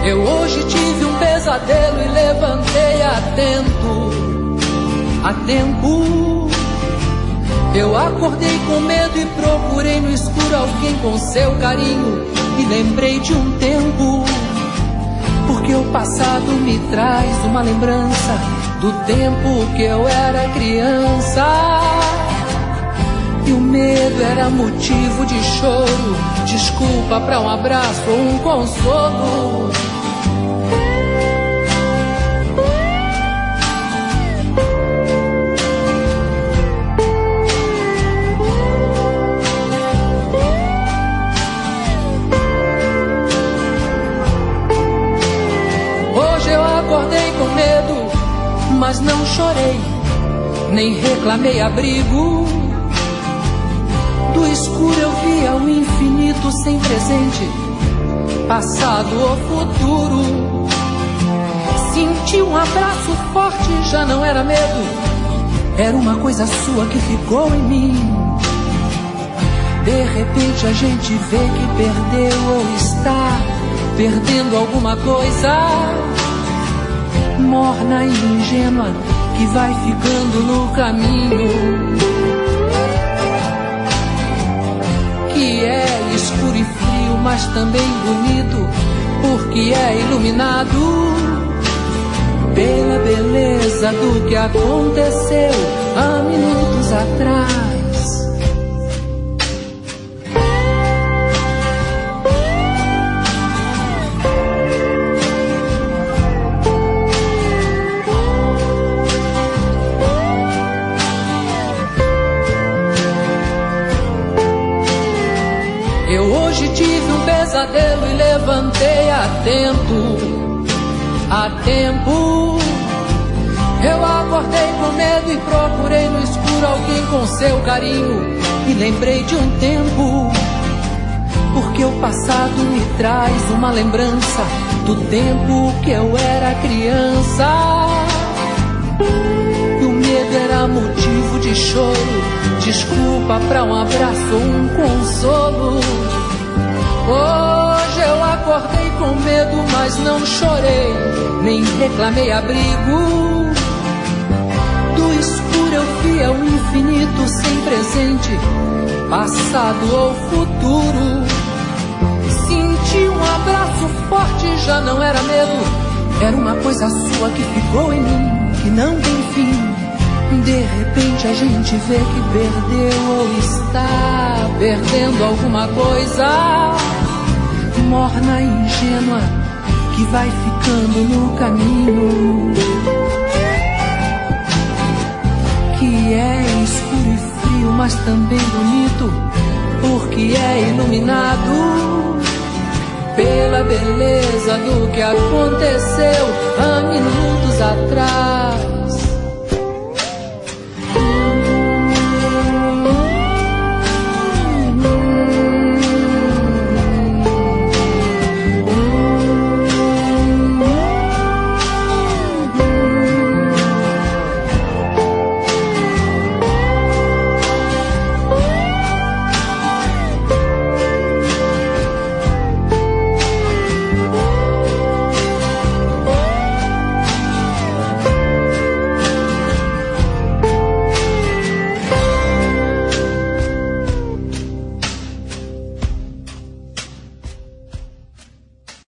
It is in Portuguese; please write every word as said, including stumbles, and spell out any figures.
Eu hoje tive um pesadelo e levantei atento, a tempo. Eu acordei com medo e procurei no escuro alguém com seu carinho. E lembrei de um tempo, porque o passado me traz uma lembrança do tempo que eu era criança. E o medo era motivo de choro, desculpa pra um abraço ou um consolo. Acordei com medo, mas não chorei, nem reclamei abrigo. Do escuro eu via o infinito sem presente, passado ou futuro. Senti um abraço forte, já não era medo, era uma coisa sua que ficou em mim. De repente a gente vê que perdeu ou está perdendo alguma coisa, morna e ingênua, que vai ficando no caminho, que é escuro e frio, mas também bonito, porque é iluminado pela beleza do que aconteceu há minutos atrás. Eu hoje tive um pesadelo e levantei atento, a tempo. Eu acordei com medo e procurei no escuro alguém com seu carinho. E lembrei de um tempo, porque o passado me traz uma lembrança do tempo que eu era criança. E o medo era motivo de choro, desculpa pra um abraço ou um consolo. Hoje eu acordei com medo, mas não chorei, nem reclamei abrigo. Do escuro eu via o infinito sem presente, passado ou futuro. Senti um abraço forte, já não era medo, era uma coisa sua que ficou em mim, que não tem fim. De repente a gente vê que perdeu ou está perdendo alguma coisa, morna e ingênua, que vai ficando no caminho, que é escuro e frio, mas também bonito, porque é iluminado pela beleza do que aconteceu há minutos atrás.